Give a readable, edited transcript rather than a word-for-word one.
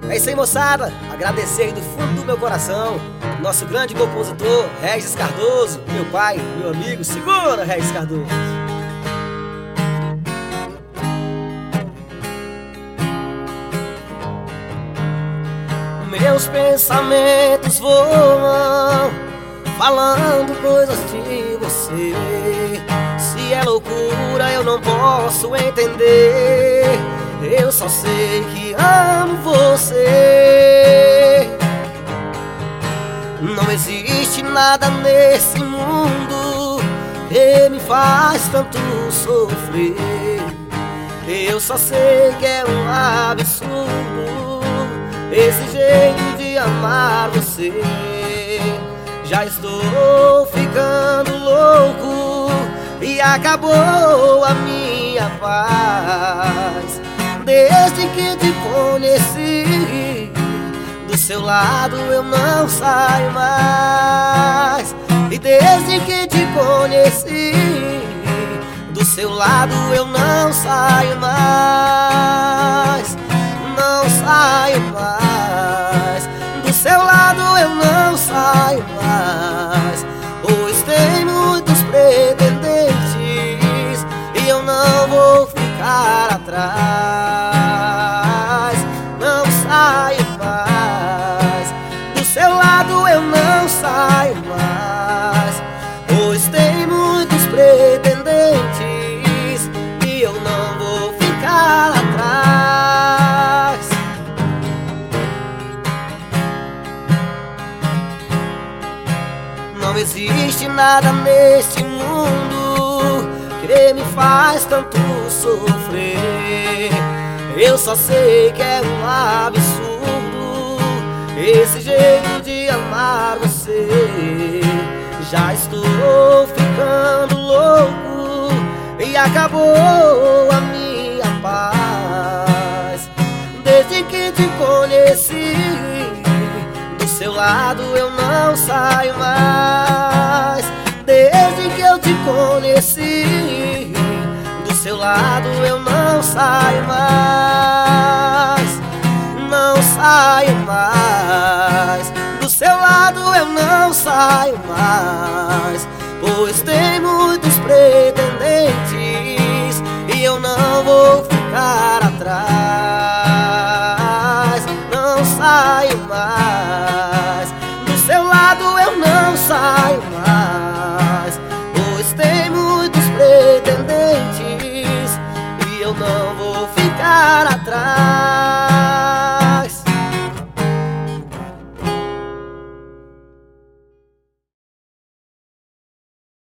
É isso aí, moçada. Agradecer do fundo do meu coração nosso grande compositor Regis Cardoso, meu pai, meu amigo. Segura, Regis Cardoso. Meus pensamentos voam, falando coisas de você. Se é loucura eu não posso entender, eu só sei que amo você. Não existe nada nesse mundo que me faz tanto sofrer. Eu só sei que é um absurdo esse jeito de amar você. Já estou ficando louco e acabou a minha paz. Desde que te conheci, do seu lado eu não saio mais. E desde que te conheci, do seu lado eu não saio mais. Não saio mais. Do seu lado eu não saio mais. Pois tem muitos pretendentes e eu não vou ficar atrás. Não saio mais. Do seu lado eu não saio mais. Pois tem muitos pretendentes e eu não vou ficar atrás. Não existe nada neste mundo que me faz tanto sofrer. Eu só sei que é um absurdo esse jeito de amar você. Já estou ficando louco e acabou a minha paz. Desde que te conheci, do seu lado eu não saio mais. Desde que eu te conheci, do seu lado eu não saio mais.